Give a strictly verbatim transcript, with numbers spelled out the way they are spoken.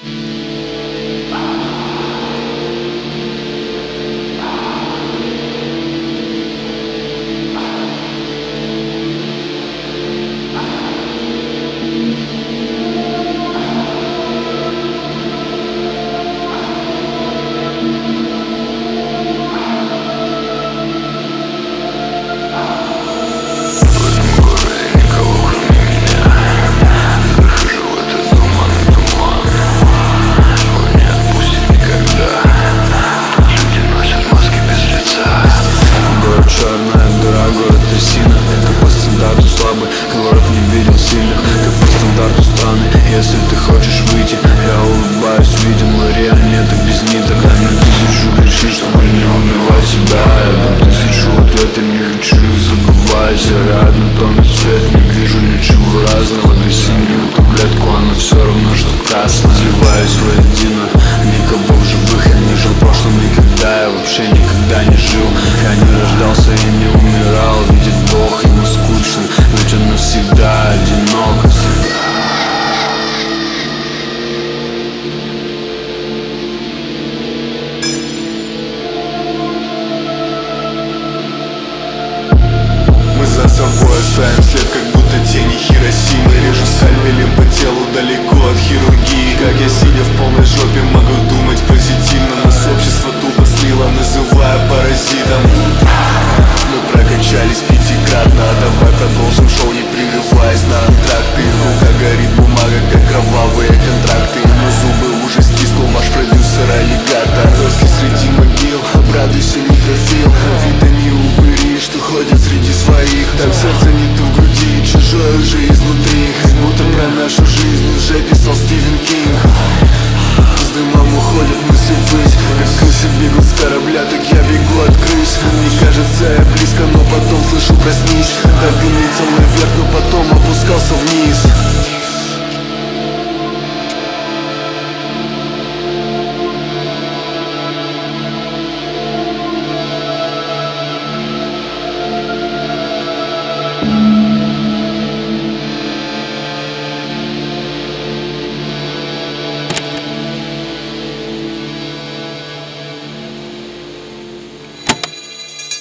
Город не видел сильных, ты по стандарту страны. Если ты хочешь выйти, я улыбаюсь, видим Мария, нет, и без ниток. А не тысячу причин, чтобы не убивать себя. Я дам тысячу ответов, не хочу их забывать. Я рядом тонет свет, не вижу ничего разного. Ты синюю таблетку, она все равно, что красная. Сливаюсь воедино, никого в живых. Я не жил в прошлом никогда, я вообще никогда не жил. Я не рождался и не умирал, видит Бог, ему скучно, ведь он навсегда одинок. Мы за собой оставим след, как будто тени Хиросимы. Режу скальпелем по телу далеко от хирургии. Как я, сидя в полной жопе, могу думать позитивно. Нас общество тупо слило, называя паразитом. Мы прокачались пятикратно, а давай продолжим шоу, не прерываясь на антракты. Рука горит, бумага, как кровавые контракты. Но зубы уже стиснул ваш продюсер-аллигатор. Росли среди могил, обрадуйся, некрофил. Ведь они упыри, что ходят среди своих. Так сердце не то в груди, чужое уже изнутри. Как будто про нашу жизнь уже писал Стивен Кинг. С дымом уходят мысли ввысь, как крысы бегут с корабля, так я бегу от крыс. Мне кажется, я близко, но потом слышу: проснись. Давил лицом наверх, но потом опускался вниз.